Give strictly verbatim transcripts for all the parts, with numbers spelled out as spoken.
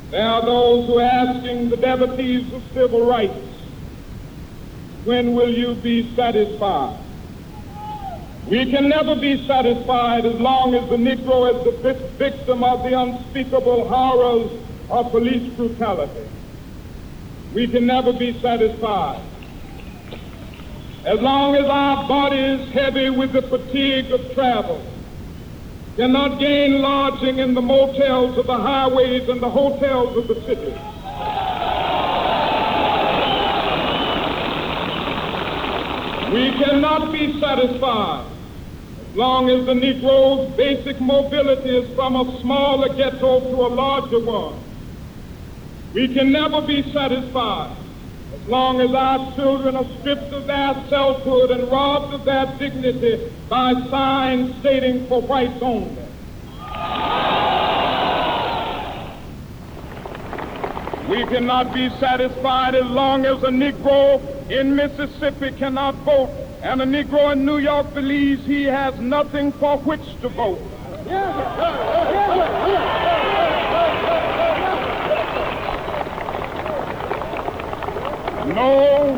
There are those who are asking the devotees of civil rights, when will you be satisfied? We can never be satisfied as long as the Negro is the victim of the unspeakable horrors of police brutality. We can never be satisfied as long as our body is heavy with the fatigue of travel, cannot gain lodging in the motels of the highways and the hotels of the city. We cannot be satisfied as long as the Negro's basic mobility is from a smaller ghetto to a larger one. We can never be satisfied as long as our children are stripped of their selfhood and robbed of their dignity by signs stating for whites only. We cannot be satisfied as long as a Negro in Mississippi cannot vote and a Negro in New York believes he has nothing for which to vote. No,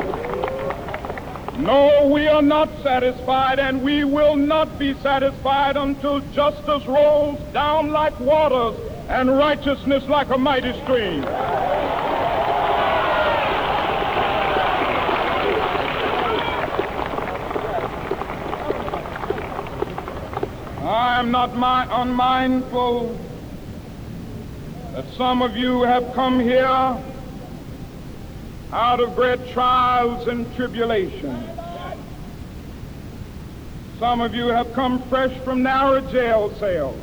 no, we are not satisfied, and we will not be satisfied until justice rolls down like waters and righteousness like a mighty stream. I am not my, unmindful that some of you have come here out of great trials and tribulations. Some of you have come fresh from narrow jail cells.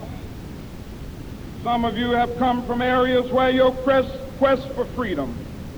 Some of you have come from areas where your quest, quest for freedom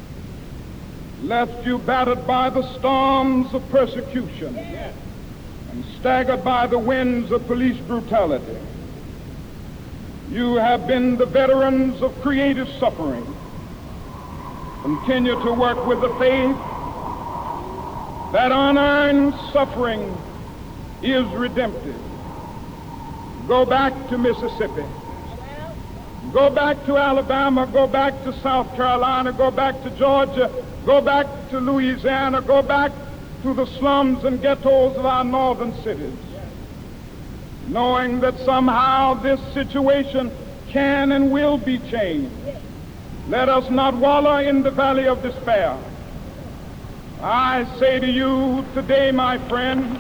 left you battered by the storms of persecution and staggered by the winds of police brutality. You have been the veterans of creative suffering. Continue to work with the faith that unearned suffering is redemptive. Go back to Mississippi. Go back to Alabama. Go back to South Carolina. Go back to Georgia. Go back to Louisiana. Go back to the slums and ghettos of our northern cities, knowing that somehow this situation can and will be changed. Let us not wallow in the valley of despair. I say to you today, my friend,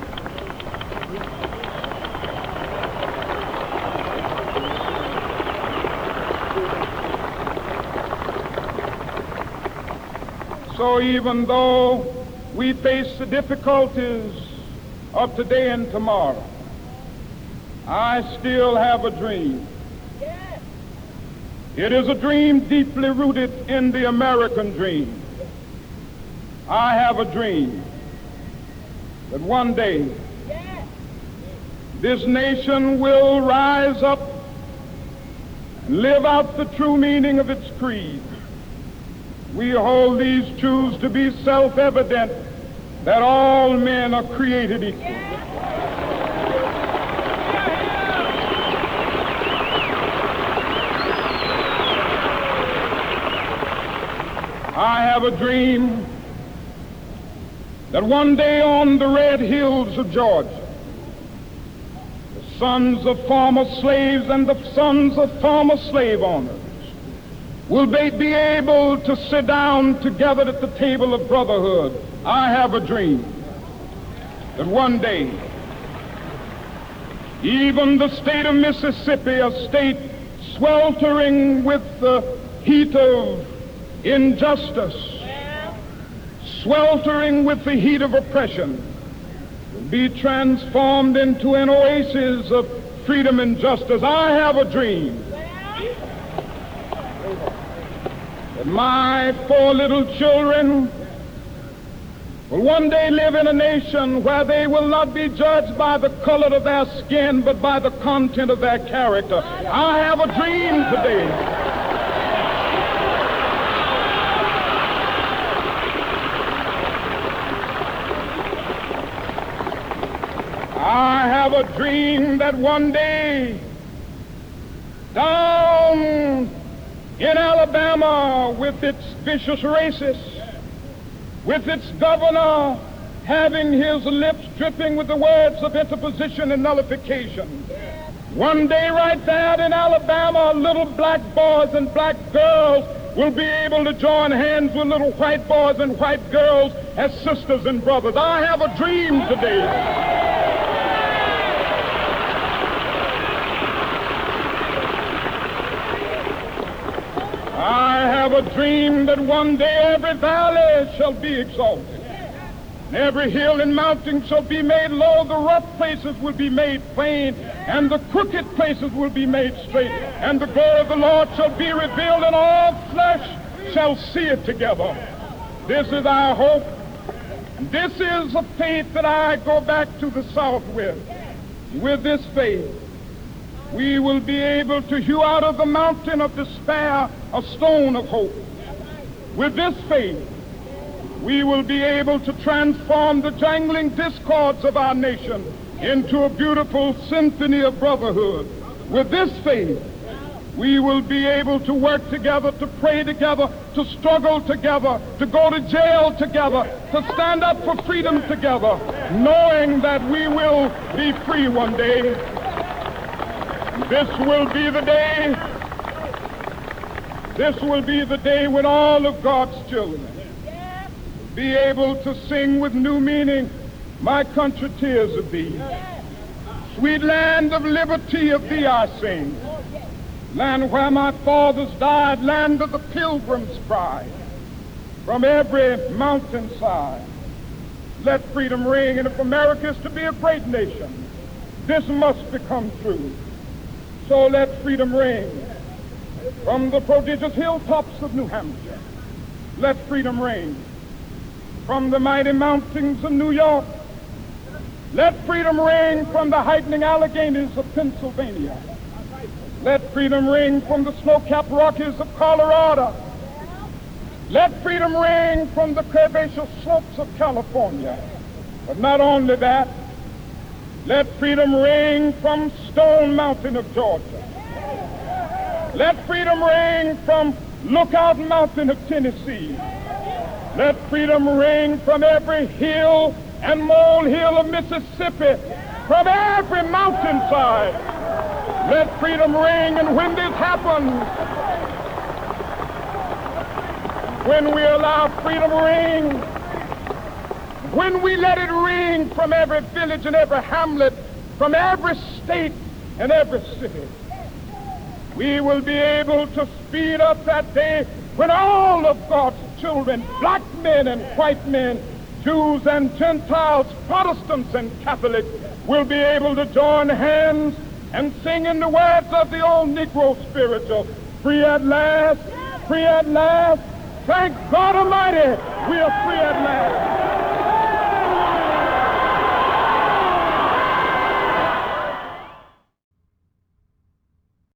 so even though we face the difficulties of today and tomorrow, I still have a dream. It is a dream deeply rooted in the American dream. I have a dream that one day this nation will rise up and live out the true meaning of its creed. We hold these truths to be self-evident, that all men are created equal. I have a dream that one day on the red hills of Georgia, the sons of former slaves and the sons of former slave owners will they be able to sit down together at the table of brotherhood. I have a dream that one day even the state of Mississippi, a state sweltering with the heat of injustice, sweltering with the heat of oppression, will be transformed into an oasis of freedom and justice. I have a dream that my four little children will one day live in a nation where they will not be judged by the color of their skin, but by the content of their character. I have a dream today I have a dream that one day, down In Alabama, with its vicious racists, with its governor having his lips dripping with the words of interposition and nullification. One day right there in Alabama, little black boys and black girls will be able to join hands with little white boys and white girls as sisters and brothers. I have a dream today. I have a dream that one day every valley shall be exalted. And every hill and mountain shall be made low, the rough places will be made plain, and the crooked places will be made straight. And the glory of the Lord shall be revealed, and all flesh shall see it together. This is our hope, and this is a faith that I go back to the South with. With this faith, we will be able to hew out of the mountain of despair a stone of hope. With this faith, we will be able to transform the jangling discords of our nation into a beautiful symphony of brotherhood. With this faith, we will be able to work together, to pray together, to struggle together, to go to jail together, to stand up for freedom together, knowing that we will be free one day. This will be the day, this will be the day when all of God's children be able to sing with new meaning, my country tears of thee. Sweet land of liberty, of thee I sing. Land where my fathers died, land of the pilgrim's pride. From every mountainside, let freedom ring. And if America is to be a great nation, this must become true. So let freedom ring. From the prodigious hilltops of New Hampshire, let freedom ring. From the mighty mountains of New York, let freedom ring. From the heightening Alleghanies of Pennsylvania, let freedom ring. From the snow-capped Rockies of Colorado, let freedom ring. From the curvaceous slopes of California. But not only that, let freedom ring from Stone Mountain of Georgia. Let freedom ring from Lookout Mountain of Tennessee. Let freedom ring from every hill and molehill of Mississippi, from every mountainside. Let freedom ring, and when this happens, when we allow freedom ring, when we let it ring from every village and every hamlet, from every state and every city, we will be able to speed up that day when all of God's children, black men and white men, Jews and Gentiles, Protestants and Catholics, will be able to join hands and sing in the words of the old Negro spiritual, free at last, free at last, thank God Almighty, we are free at last.